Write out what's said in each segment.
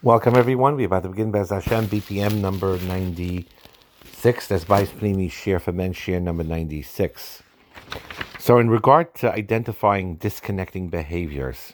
Welcome everyone. We're about to begin Bez Hashem, BPM number 96. That's Bais Pnimi Shir for Men Shir number 96. So in regard to identifying disconnecting behaviors,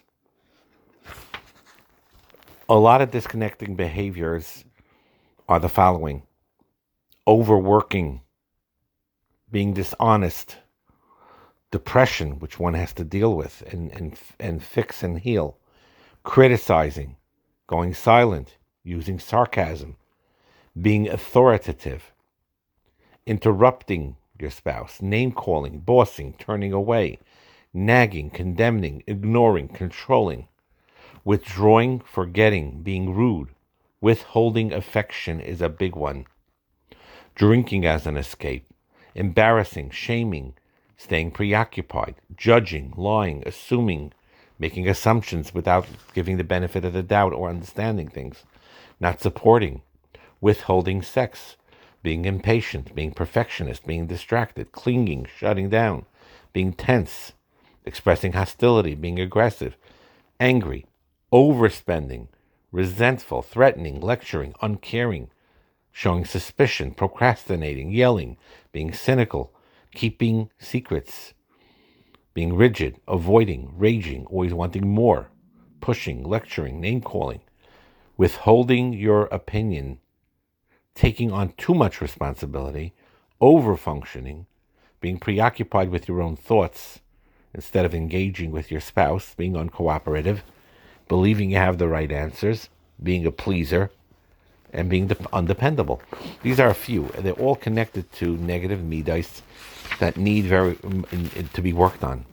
a lot of disconnecting behaviors are the following: overworking, being dishonest, depression, which one has to deal with and fix and heal, criticizing, going silent, using sarcasm, being authoritative, interrupting your spouse, name-calling, bossing, turning away, nagging, condemning, ignoring, controlling, withdrawing, forgetting, being rude, withholding affection is a big one, drinking as an escape, embarrassing, shaming, staying preoccupied, judging, lying, assuming, making assumptions without giving the benefit of the doubt or understanding things, not supporting, withholding sex, being impatient, being perfectionist, being distracted, clinging, shutting down, being tense, expressing hostility, being aggressive, angry, overspending, resentful, threatening, lecturing, uncaring, showing suspicion, procrastinating, yelling, being cynical, keeping secrets, being rigid, avoiding, raging, always wanting more, pushing, lecturing, name-calling, withholding your opinion, taking on too much responsibility, over-functioning, being preoccupied with your own thoughts instead of engaging with your spouse, being uncooperative, believing you have the right answers, being a pleaser, and being undependable. These are a few, and they're all connected to negative midas that need to be worked on.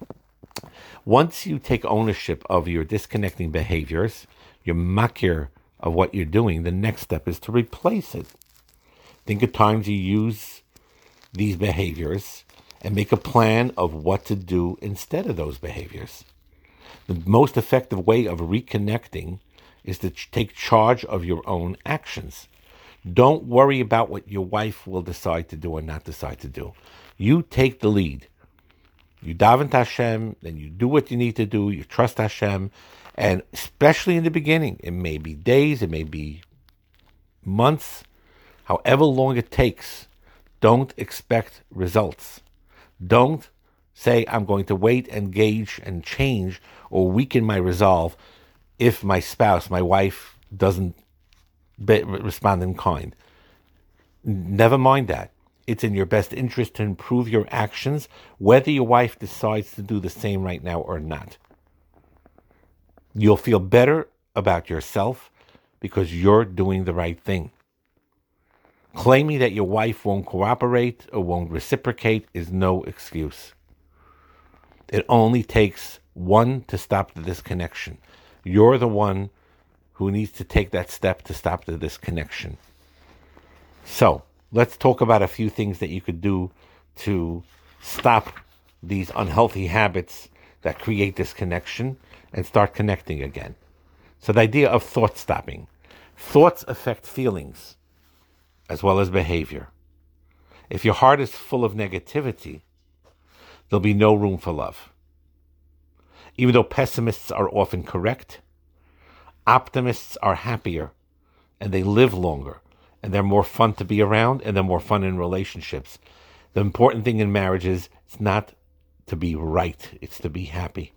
Once you take ownership of your disconnecting behaviors, your makir of what you're doing, the next step is to replace it. Think of times you use these behaviors and make a plan of what to do instead of those behaviors. The most effective way of reconnecting is to take charge of your own actions. Don't worry about what your wife will decide to do or not decide to do. You take the lead. You daven to Hashem, then you do what you need to do. You trust Hashem, and especially in the beginning, it may be days, it may be months, however long it takes. Don't expect results. Don't say, I'm going to wait and gauge and change or weaken my resolve if my spouse, my wife, doesn't respond in kind. Never mind that. It's in your best interest to improve your actions, whether your wife decides to do the same right now or not. You'll feel better about yourself because you're doing the right thing. Claiming that your wife won't cooperate or won't reciprocate is no excuse. It only takes one to stop the disconnection. You're the one who needs to take that step to stop the disconnection. So, let's talk about a few things that you could do to stop these unhealthy habits that create disconnection and start connecting again. So the idea of thought stopping. Thoughts affect feelings as well as behavior. If your heart is full of negativity, there'll be no room for love. Even though pessimists are often correct, optimists are happier and they live longer. And they're more fun to be around, and they're more fun in relationships. The important thing in marriage is it's not to be right, it's to be happy.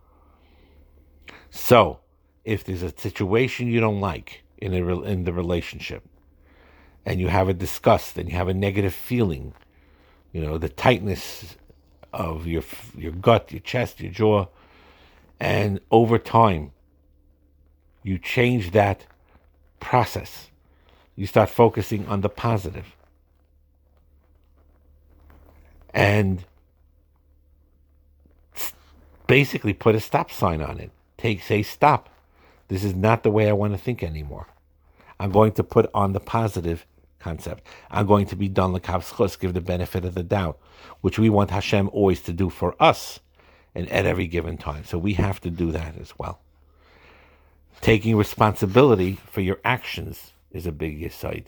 So, if there's a situation you don't like in the relationship, and you have a disgust, and you have a negative feeling, the tightness of your gut, your chest, your jaw, and over time, you change that process. You start focusing on the positive. And basically put a stop sign on it. Say stop. This is not the way I want to think anymore. I'm going to put on the positive concept. I'm going to be done l'kav zchus, give the benefit of the doubt, which we want Hashem always to do for us and at every given time. So we have to do that as well. Taking responsibility for your actions is a big yesod.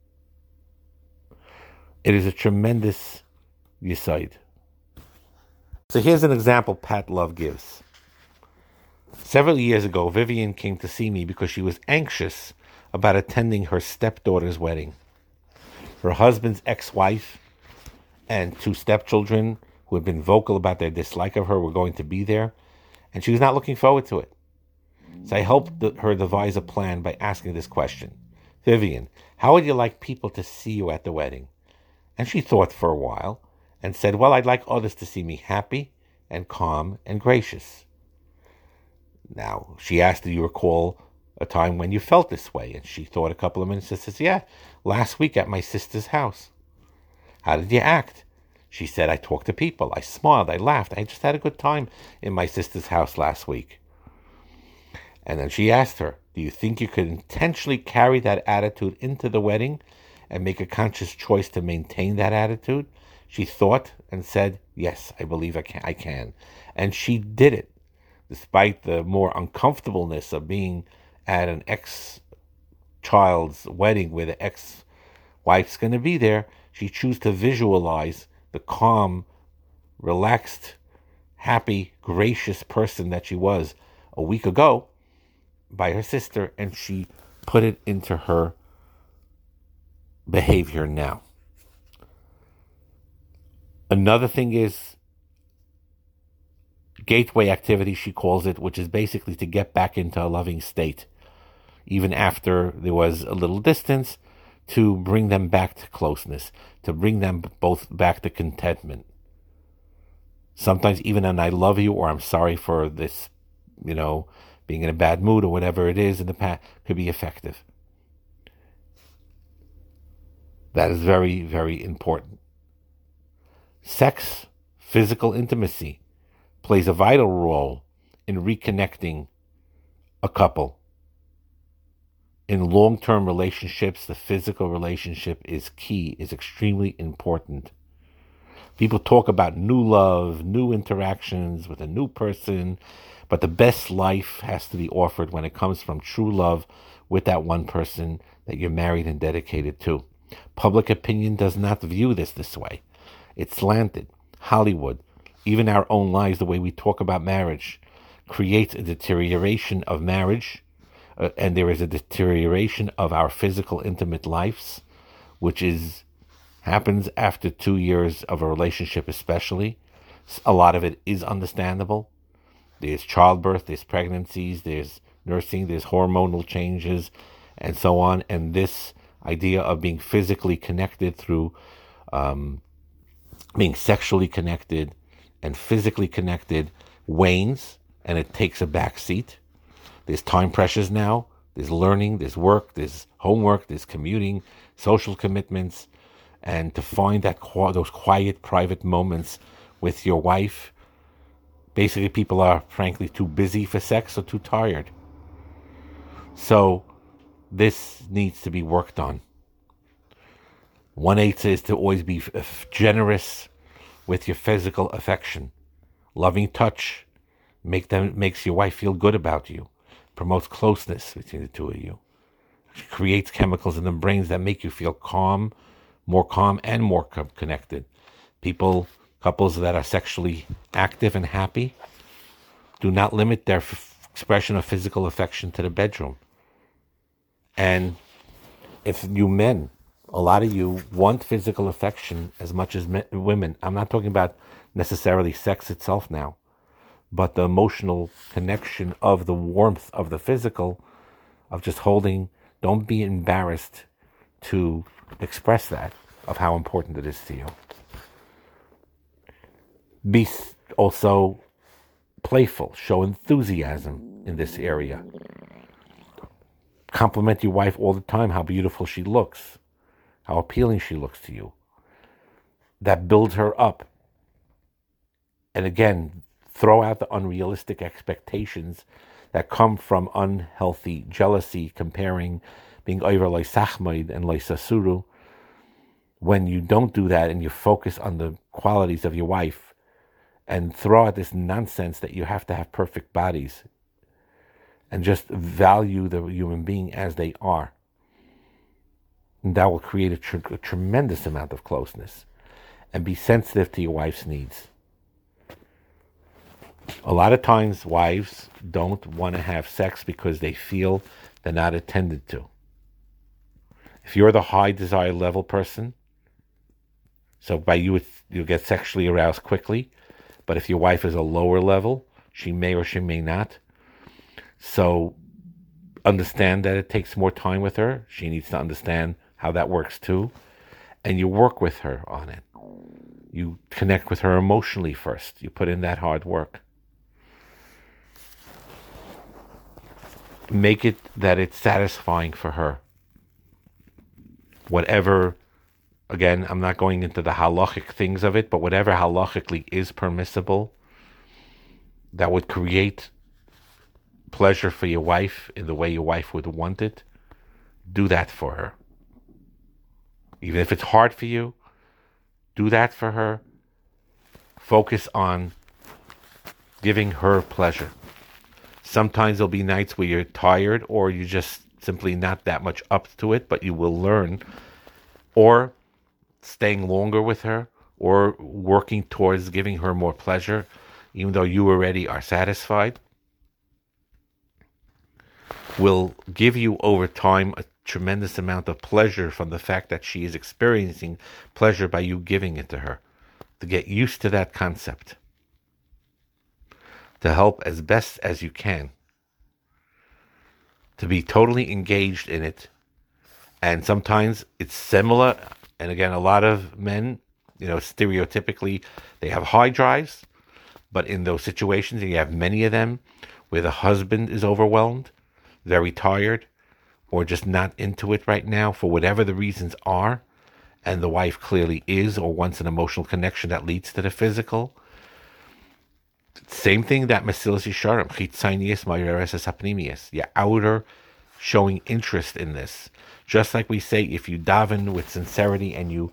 It is a tremendous yesod. So here's an example Pat Love gives. Several years ago, Vivian came to see me because she was anxious about attending her stepdaughter's wedding. Her husband's ex-wife and two stepchildren who had been vocal about their dislike of her were going to be there, and she was not looking forward to it. So I helped her devise a plan by asking this question. Vivian, how would you like people to see you at the wedding? And she thought for a while and said, well, I'd like others to see me happy and calm and gracious. Now, she asked, do you recall a time when you felt this way? And she thought a couple of minutes and says, yeah, last week at my sister's house. How did you act? She said, I talked to people. I smiled. I laughed. I just had a good time in my sister's house last week. And then she asked her, do you think you could intentionally carry that attitude into the wedding and make a conscious choice to maintain that attitude? She thought and said, yes, I believe I can. And she did it. Despite the more uncomfortableness of being at an ex-child's wedding where the ex-wife's going to be there, she chose to visualize the calm, relaxed, happy, gracious person that she was a week ago by her sister, and she put it into her behavior now. Another thing is gateway activity, she calls it, which is basically to get back into a loving state, even after there was a little distance, to bring them back to closeness, to bring them both back to contentment. Sometimes even an I love you or I'm sorry for this, being in a bad mood or whatever it is in the past could be effective. That is very, very important. Sex, physical intimacy, plays a vital role in reconnecting a couple. In long-term relationships, the physical relationship is key, is extremely important. People talk about new love, new interactions with a new person, but the best life has to be offered when it comes from true love with that one person that you're married and dedicated to. Public opinion does not view this way. It's slanted. Hollywood, even our own lives, the way we talk about marriage, creates a deterioration of marriage, and there is a deterioration of our physical, intimate lives, which happens after 2 years of a relationship especially. A lot of it is understandable. There's childbirth, there's pregnancies, there's nursing, there's hormonal changes, and so on. And this idea of being physically connected through being sexually connected and physically connected wanes, and it takes a back seat. There's time pressures now. There's learning, there's work, there's homework, there's commuting, social commitments, and to find those quiet, private moments with your wife. Basically, people are frankly too busy for sex or too tired. So this needs to be worked on. One answer is to always be generous with your physical affection. Loving touch makes your wife feel good about you, promotes closeness between the two of you. It creates chemicals in the brains that make you feel calm and more connected. Couples that are sexually active and happy do not limit their expression of physical affection to the bedroom. And if you men, a lot of you want physical affection as much as women. I'm not talking about necessarily sex itself now, but the emotional connection of the warmth of the physical, of just holding. Don't be embarrassed to express that, of how important it is to you. Be also playful. Show enthusiasm in this area. Compliment your wife all the time, how beautiful she looks, how appealing she looks to you. That builds her up. And again, throw out the unrealistic expectations that come from unhealthy jealousy, comparing, being over like sachmaid and like sasuru. When you don't do that and you focus on the qualities of your wife and throw out this nonsense that you have to have perfect bodies and just value the human being as they are, and that will create a tremendous amount of closeness. And be sensitive to your wife's needs. A lot of times wives don't want to have sex because they feel they're not attended to. If you're the high desire level person, so by you you'll get sexually aroused quickly, but if your wife is a lower level, she may or she may not. So understand that it takes more time with her. She needs to understand how that works too. And you work with her on it. You connect with her emotionally first. You put in that hard work. Make it that it's satisfying for her. Whatever, again, I'm not going into the halachic things of it, but whatever halachically is permissible that would create pleasure for your wife in the way your wife would want it, do that for her. Even if it's hard for you, do that for her. Focus on giving her pleasure. Sometimes there'll be nights where you're tired or you're just simply not that much up to it, but you will learn. Or staying longer with her or working towards giving her more pleasure, even though you already are satisfied, will give you over time a tremendous amount of pleasure from the fact that she is experiencing pleasure by you giving it to her. To get used to that concept. To help as best as you can. To be totally engaged in it. And sometimes it's similar. And again, a lot of men, stereotypically, they have high drives. But in those situations, and you have many of them, where the husband is overwhelmed, very tired, or just not into it right now for whatever the reasons are, and the wife clearly is or wants an emotional connection that leads to the physical. Same thing that Mesilas Yesharim, Chitzonius Ma'areses Hapnimius, your outer showing interest in this. Just like we say, if you daven with sincerity and you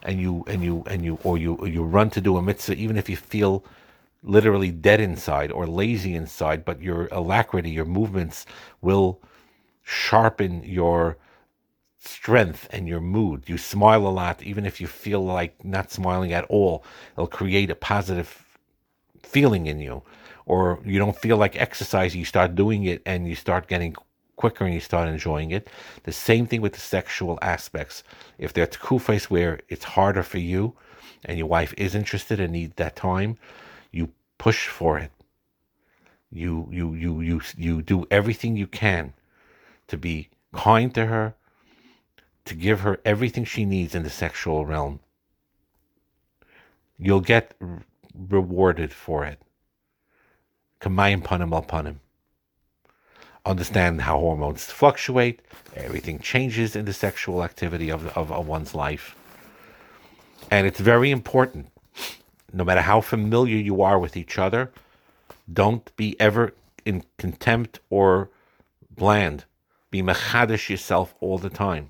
run to do a mitzvah, even if you feel literally dead inside or lazy inside, but your alacrity, your movements will sharpen your strength and your mood. You smile a lot, even if you feel like not smiling at all. It'll create a positive feeling in you. Or you don't feel like exercising, you start doing it and you start getting quicker and you start enjoying it. The same thing with the sexual aspects. If there's kufes where it's harder for you and your wife is interested and needs that time, you push for it. You do everything you can to be kind to her, to give her everything she needs in the sexual realm. You'll get rewarded for it. Kamayim panim al panim. Understand how hormones fluctuate. Everything changes in the sexual activity of one's life. And it's very important, no matter how familiar you are with each other, don't be ever in contempt or bland. Be mechadish yourself all the time.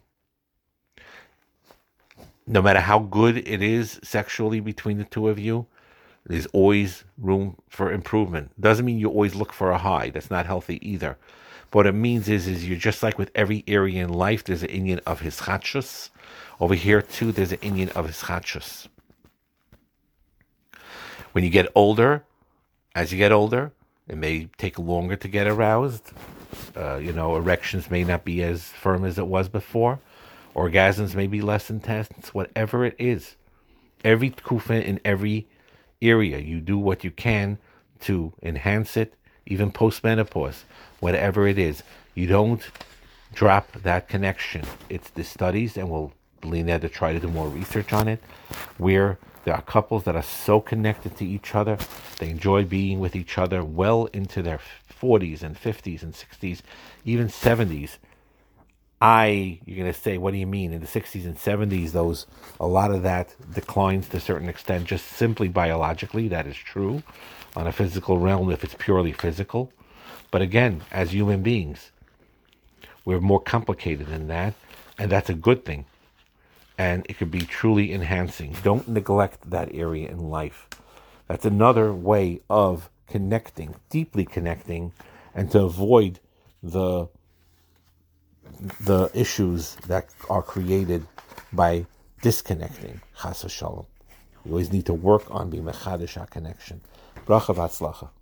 No matter how good it is sexually between the two of you, there's always room for improvement. Doesn't mean you always look for a high. That's not healthy either. But what it means is you're just like with every area in life, there's an inyan of hischatshus. Over here too, there's an inyan of hischatshus. When you get older, as you get older, it may take longer to get aroused. Erections may not be as firm as it was before. Orgasms may be less intense. Whatever it is, every tkufa in every area, you do what you can to enhance it, even post-menopause, whatever it is. You don't drop that connection. It's the studies, and we'll lean there to try to do more research on it, where there are couples that are so connected to each other, they enjoy being with each other well into their 40s and 50s and 60s, even 70s. You're going to say, what do you mean? In the 60s and 70s, a lot of that declines to a certain extent, just simply biologically. That is true on a physical realm if it's purely physical. But again, as human beings, we're more complicated than that, and that's a good thing. And it could be truly enhancing. Don't neglect that area in life. That's another way of connecting, deeply connecting, and to avoid the issues that are created by disconnecting. Chas v'shalom. You always need to work on being mechadish connection. Bracha v'atzlacha.